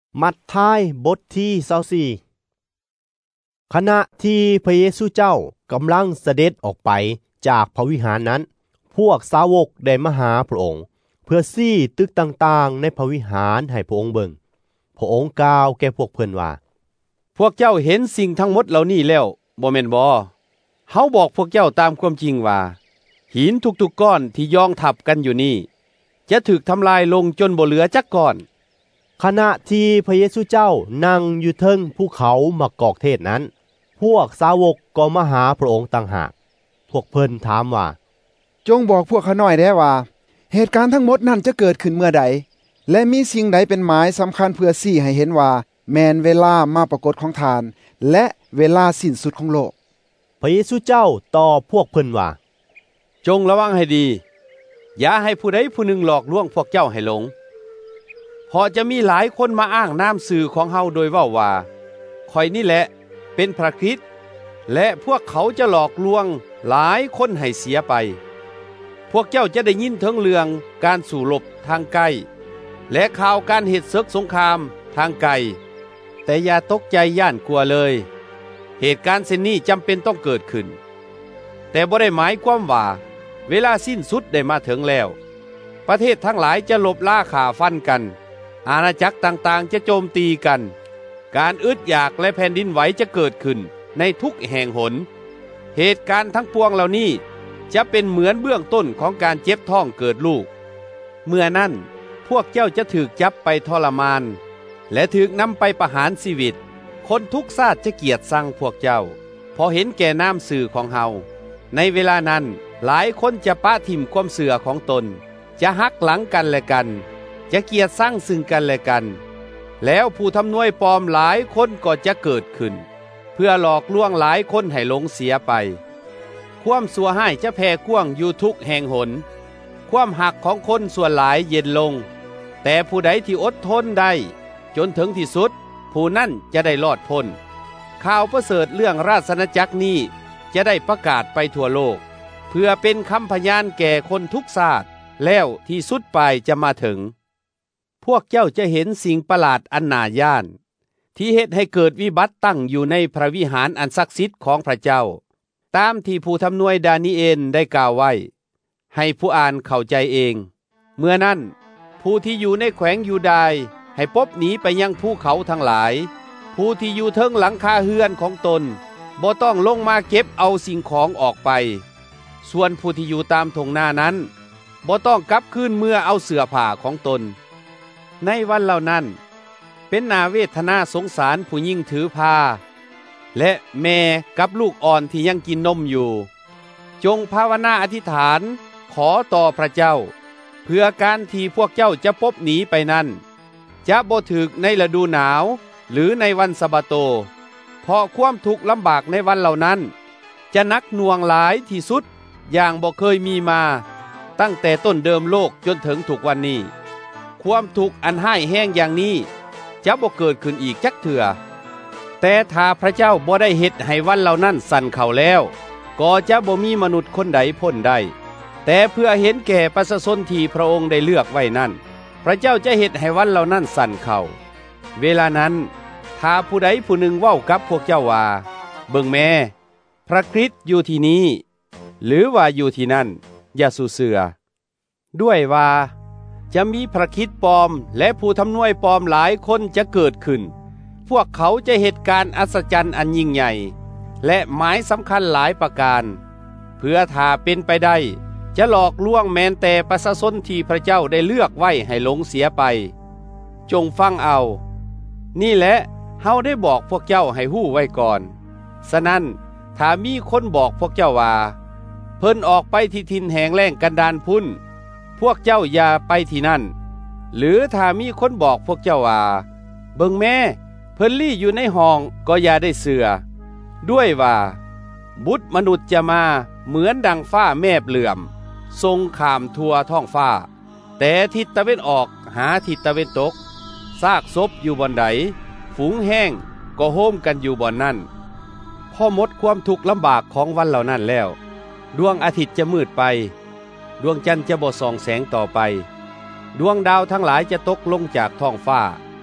มัทธิวบทที่24ขณะที่พระเยซูเจ้ากำลังเสด็จออกไปจากพระวิหารนั้นพวกสาวกได้มาหาพระองค์เพื่อซี้ตึกต่างๆในพระวิหารให้พระองค์เบิ่งพระองค์กล่าวแก่พวกเพิ่นว่าพวกเจ้าเห็นสิ่งทั้งหมดเหล่านี้แล้วบ่แม่นบ่เฮาบอกพวกเจ้าตามความจริงว่าหินทุกๆก้อนที่ยองทับกันอยู่นี่จะถูกทำลายลงจนบ่เหลือจักก้อนขณะที่พระเยซูเจ้านั่งอยู่เทิงภูเขามะกอกเทศนั้นพวกสาวกก็มาหาพระองค์ต่างหากพวกเพิ่นถามว่าจงบอกพวกข้าน้อยได้ว่าเหตุการณ์ทั้งหมดนั้นจะเกิดขึ้นเมื่อใดและมีสิ่งใดเป็นหมายสำคัญเพื่อซี้ให้เห็นว่าแม่นเวลามาปรากฏของทานและเวลาสิ้นสุดของโลกพระเยซูเจ้าตอบพวกเพิ่นว่าจงระวังให้ดีอย่าให้ผู้ใดผู้หนึ่งหลอกลวงพวกเจ้าให้หลงเพราะจะมีหลายคนมาอ้างนามสื่อของเฮาโดยเว้าว่าข้อยนี่แหละเป็นพระคริสต์และพวกเขาจะหลอกลวงหลายคนให้เสียไปพวกเจ้าจะได้ยินถึงเรื่องการสู้รบทางไกลและข่าวการเหตุศึกสงครามทางไกลแต่อย่าตกใจย่านกลัวเลยเหตุการณ์เช่นนี้จำเป็นต้องเกิดขึ้นแต่บ่ได้หมายความว่าเวลาสิ้นสุดได้มาถึงแล้วประเทศทั้งหลายจะลบล่าข่าฟันกันอาณาจักรต่างๆจะโจมตีกันการอึดอยากและแผ่นดินไหวจะเกิดขึ้นในทุกแห่งหนเหตุการณ์ทั้งปวงเหล่านี้จะเป็นเหมือนเบื้องต้นของการเจ็บท้องเกิดลูกเมื่อนั้นพวกเจ้าจะถูกจับไปทรมานและถูกนำไปประหารชีวิตคนทุกชาติจะเกลียดชังพวกเจ้าพอเห็นแก่น้ำสื่อของเฮาในเวลานั้นหลายคนจะปะถิ่มความเสื่อของตนจะหักหลังกันและกันจะเกลียดชังซึ่งกันและกันแล้วผู้ทำนวยปลอมหลายคนก็จะเกิดขึ้นเพื่อหลอกลวงหลายคนให้หลงเสียไปความสัวให้จะแผ่กว้างอยู่ทุกแห่งหนความหักของคนส่วนหลายเย็นลงแต่ผู้ใดที่อดทนได้จนถึงที่สุดผู้นั้นจะได้รอดพ้นข่าวประเสริฐเรื่องราชอาณาจักรนี้จะได้ประกาศไปทั่วโลกเพื่อเป็นคำพยานแก่คนทุกชาติแล้วที่สุดปลายจะมาถึงพวกเจ้าจะเห็นสิ่งประหลาดอันน่าย่านที่เฮ็ดให้เกิดวิบัติตั้งอยู่ในพระวิหารอันศักดิ์สิทธิ์ของพระเจ้าตามที่ผู้ทำนวยดานีเอลได้กล่าวไว้ให้ผู้อ่านเข้าใจเองเมื่อนั้นผู้ที่อยู่ในแขวงยูดาห์ให้ปบหนีไปยังภูเขาทั้งหลายผู้ที่อยู่เทิงหลังคาเฮือนของตนบ่ต้องลงมาเก็บเอาสิ่งของออกไปส่วนผู้ที่อยู่ตามทงนานั้นบ่ต้องกลับคืนเมื่อเอาเสื้อผ้าของตนในวันเหล่านั้นเป็นนาเวทนาสงสารผู้ยิ่งถือพาและแม่กับลูกอ่อนที่ยังกินนมอยู่จงภาวนาอธิษฐานขอต่อพระเจ้าเพื่อการที่พวกเจ้าจะปบหนีไปนั้นจะบ่ถึกในฤดูหนาวหรือในวันสะบาโตเพราะความทุกข์ลำบากในวันเหล่านั้นจะนักหน่วงหลายที่สุดอย่างบ่เคยมีมาตั้งแต่ต้นเดิมโลกจนถึงทุกวันนี้ความทุกข์อันห้ายแห้งอย่างนี้จะบ่เกิดขึ้นอีกจักเถื่อแต่ถ้าพระเจ้าบ่ได้เฮ็ดให้วันเหล่านั้นสั่นเข้าแล้วก็จะบ่มีมนุษย์คนใดพ้นได้แต่เพื่อเห็นแก่ประชาชนที่พระองค์ได้เลือกไว้นั้นพระเจ้าจะเฮ็ดให้วันเหล่านั้นสั่นเข้าเวลานั้นถ้าผู้ใดผู้หนึ่งเว้ากับพวกเจ้าว่าเบิ่งแม่พระคริสต์อยู่ที่นี้หรือว่าอยู่ที่นั่นอย่าสู่เสือด้วยว่าจะมีพระคริสต์ปลอมและผู้ทำนวยปลอมหลายคนจะเกิดขึ้นพวกเขาจะเหตุการณ์อัศจรรย์อันยิ่งใหญ่และหมายสำคัญหลายประการเพื่อถ้าเป็นไปได้จะหลอกลวงแม้แต่ประชาชนที่พระเจ้าได้เลือกไว้ให้หลงเสียไปจงฟังเอานี่แหละเฮาได้บอกพวกเจ้าให้ฮู้ไว้ก่อนฉะนั้นถ้ามีคนบอกพวกเจ้าว่าเพิ่นออกไปที่ทินแห่งแล้งกันดารพุ่นพวกเจ้าอย่าไปที่นั่นหรือถ้ามีคนบอกพวกเจ้าว่าเบิ่งแม่เพิ่นลี่อยู่ในห้องก็อย่าได้เสือด้วยว่าบุตรมนุษย์จะมาเหมือนดังฟ้าแมบเหลื่อมทรงข้ามทั่วท้องฟ้าแต่ทิศตะเวนออกหาทิศตะเวนตกซากศพอยู่บ่อนใดฝูงแห้งก็โฮมกันอยู่บ่อนนั้นพอหมดความทุกข์ลำบากของวันเหล่านั้นแล้วดวงอาทิตย์จะมืดไปดวงจันทร์จะบ่ส่องแสงต่อไปดวงดาวทั้งหลายจะตกลงจากท้องฟ้า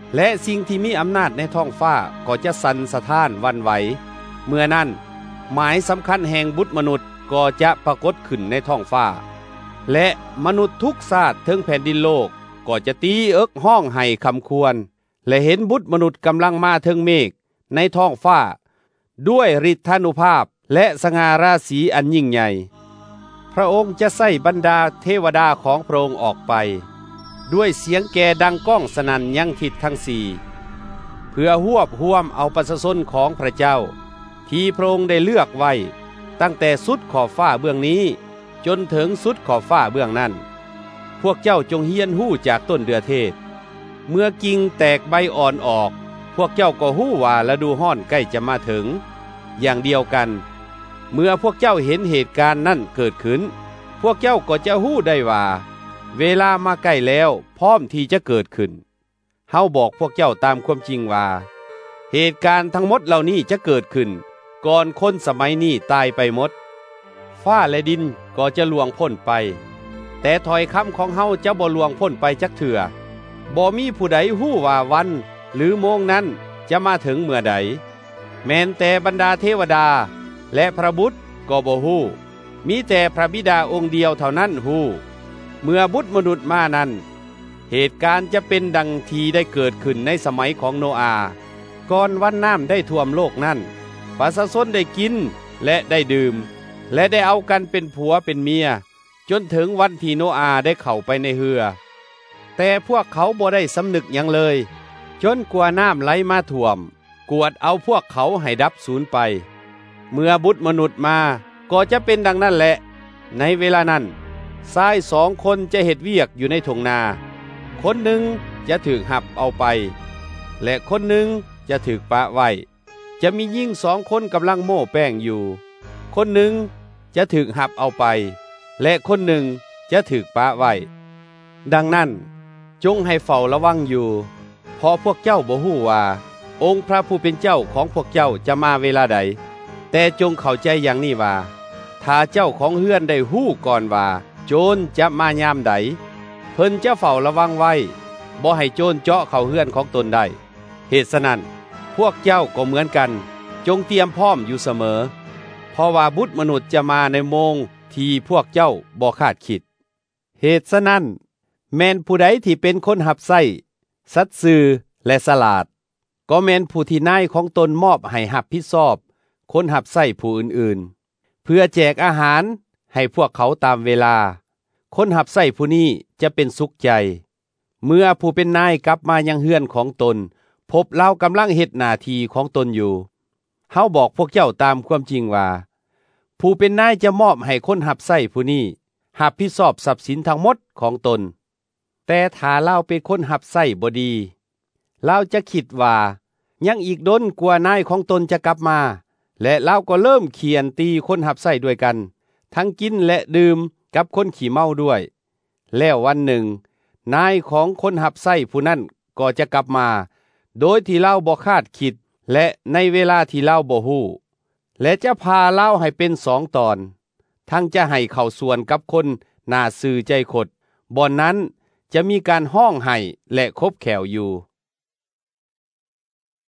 และสิ่งที่มีอำนาจในท้องฟ้าก็จะสั่นสะท้านหวั่นไหวเมื่อนั้นหมายสำคัญแห่งบุตรมนุษย์ก็จะปรากฏขึ้นในท้องฟ้าและมนุษย์ทุกชาติถึงแผ่นดินโลกก็จะตีเอิกห้องให้คำควรและเห็นบุตรมนุษย์กำลังมาถึงเมฆในท้องฟ้าด้วยฤทธานุภาพและสง่าราศีอันยิ่งใหญ่พระองค์จะใส่บรรดาเทวดาของพระองค์ออกไปด้วยเสียงแก่ดังก้องสนั่นยังทิศทั้งสี่เพื่อหวบรวมเอาประชาชนของพระเจ้าที่พระองค์ได้เลือกไว้ตั้งแต่สุดขอบฟ้าเบื้องนี้จนถึงสุดขอบฟ้าเบื้องนั้นพวกเจ้าจงเฮียนหู้จากต้นเดือเทศเมื่อกิ่งแตกใบอ่อนออกพวกเจ้าก็หู้ว่าฤดูร้อนใกล้จะมาถึงอย่างเดียวกันเมื่อพวกเจ้าเห็นเหตุการณ์นั้นเกิดขึ้นพวกเจ้าก็จะหู้ได้ว่าเวลามาใกล้แล้วพร้อมที่จะเกิดขึ้นเฮาบอกพวกเจ้าตามความจริงว่าเหตุการณ์ทั้งหมดเหล่านี้จะเกิดขึ้นก่อนคนสมัยนี้ตายไปหมดฟ้าและดินก็จะล่วงพ้นไปแต่ถ้อยคำของเฮาจะบ่ล่วงพ้นไปจักเถื่อบ่มีผู้ใดฮู้ว่าวันหรือโมงนั้นจะมาถึงเมื่อใดแม้นแต่บรรดาเทวดาและพระบุตรก็บ่ฮู้มีแต่พระบิดาองค์เดียวเท่านั้นฮู้เมื่อบุตรมนุษย์มานั้นเหตุการณ์จะเป็นดังที่ได้เกิดขึ้นในสมัยของโนอาห์ก่อนวันน้ำได้ท่วมโลกนั้นประชาชนได้กินและได้ดื่มและได้เอากันเป็นผัวเป็นเมียจนถึงวันที่โนอาห์ได้เข้าไปในเรือแต่พวกเขาบ่ได้สำนึกหยังเลยจนกว่าน้ำไหลมาท่วมกวดเอาพวกเขาให้ดับสูญไปเมื่อบุตรมนุษย์มาก็จะเป็นดังนั้นแหละในเวลานั้นชาย2 คนจะเฮ็ดเวียกอยู่ในทุ่งนาคนหนึ่งจะถูกหับเอาไปและคนหนึ่งจะถูกปะไว้จะมีหญิง2 คนกำลังโม่แป้งอยู่คนหนึ่งจะถูกหับเอาไปและคนหนึ่งจะถูกปะไว้ดังนั้นจงให้เฝ้าระวังอยู่เพราะพวกเจ้าบ่ฮู้ว่าองค์พระผู้เป็นเจ้าของพวกเจ้าจะมาเวลาใดแต่จงเข้าใจอย่างนี้ว่าถ้าเจ้าของเฮือนได้ฮู้ก่อนว่าโจรจะมายามใดเพิ่นจะเฝ้าระวังไว้บ่ให้โจรเจาะเข้าเฮือนของตนได้เหตุฉะนั้นพวกเจ้าก็เหมือนกันจงเตรียมพร้อมอยู่เสมอเพราะว่าบุตรมนุษย์จะมาในโมงที่พวกเจ้าบ่คาดคิดเหตุฉะนั้นแม้นผู้ใดที่เป็นคนหับไส้สัตย์ซื่อและฉลาดก็แม้นผู้ที่นายของตนมอบให้รับผิดชอบคนหับไส้ผู้อื่นๆเพื่อแจกอาหารให้พวกเขาตามเวลาคนหับไส้ผู้นี้จะเป็นสุขใจเมื่อผู้เป็นนายกลับมายังเฮือนของตนพบเรากำลังเฮ็ดหน้าที่ของตนอยู่เฮาบอกพวกเจ้าตามความจริงว่าผู้เป็นนายจะมอบให้คนหับไส้ผู้นี้รับผิดชอบทรัพย์สินทั้งหมดของตนแต่ถ้าเราเป็นคนหับไส้บ่ดีเราจะคิดว่ายังอีกดนกว่านายของตนจะกลับมาและเราก็เริ่มเขียนตีคนหับไส้ด้วยกันทั้งกินและดื่มกับคนขี่เมาด้วยแล้ววันหนึ่งนายของคนหับไส้ผู้นั้นก็จะกลับมาโดยที่เราบ่คาดคิดและในเวลาที่เราบ่ฮู้และจะพาเราให้เป็น2 ตอนทั้งจะให้เข้าส่วนกับคนน่าซื่อใจขดบ่อนนั้นจะมีการห้องไห้และคบแขวอยู่